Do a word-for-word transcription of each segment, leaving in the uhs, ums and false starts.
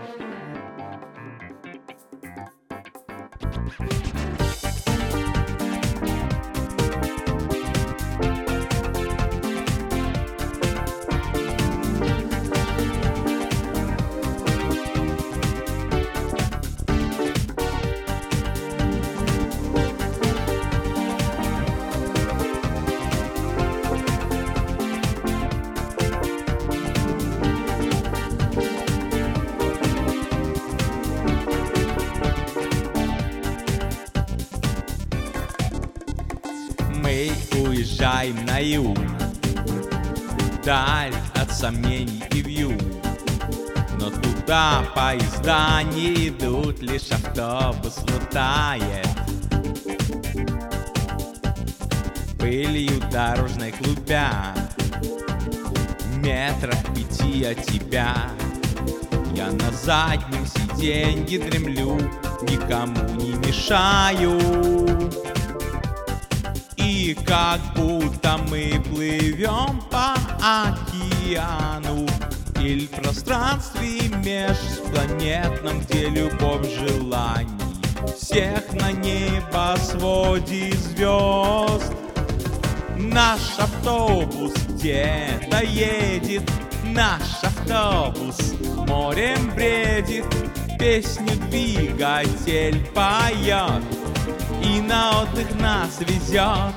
Мы уезжаем на юг, даль от сомнений и вьюг. Но туда поезда не идут, лишь автобус летает. Пылью дорожной клубя, метрах пяти от тебя. Я на заднем сиденье дремлю, никому не мешаю. И как будто мы плывем по океану или в пространстве межпланетном, где любовь желаний всех на небосводе звезд. Наш автобус где-то едет, наш автобус морем бредит, песню двигатель поет и на отдых нас везет.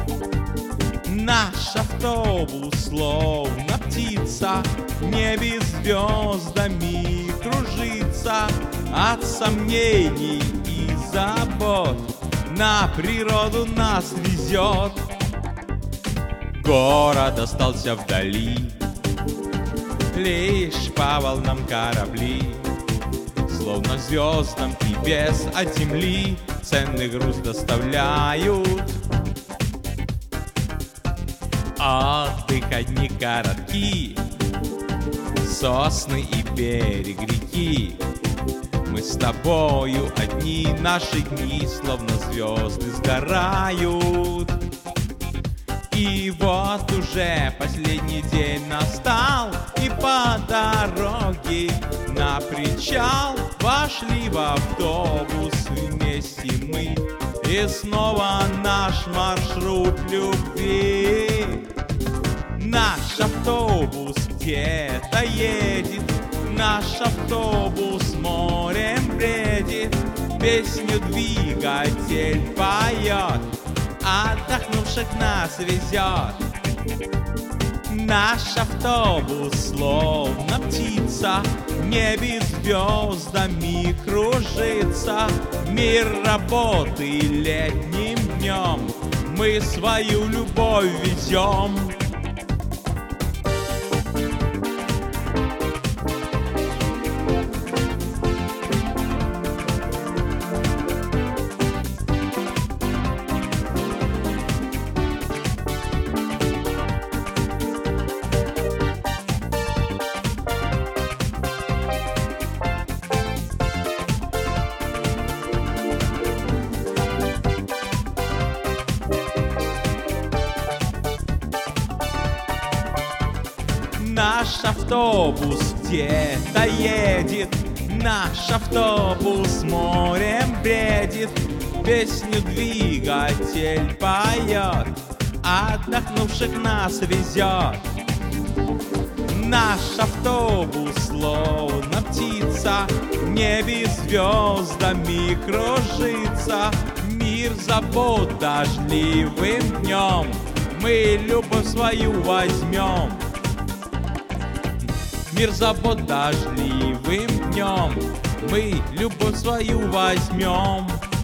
Наш автобус словно птица, в небе звездами кружится. От сомнений и забот на природу нас везет. Город остался вдали, лишь по волнам корабли, словно звездам и без от земли ценный груз доставляют. Отдых одни коротки, сосны и берег реки. Мы с тобою одни, наши дни словно звезды сгорают. И вот уже последний день настал, и по дороге на причал вошли в автобус вместе мы. И снова наш маршрут любви. Наш автобус где-то едет, наш автобус морем бредит, песню двигатель поет, отдохнувших нас везет. Наш автобус словно птица, в небе звездами кружится. Мир работы летним днем мы свою любовь везем. Наш автобус где-то едет, наш автобус морем бредит, песню двигатель поет, отдохнувших нас везет. Наш автобус словно птица, в небе звездами кружится. Мир забот дождливым днем мы любовь свою возьмем. Мир забот дождливым днем мы любовь свою возьмем.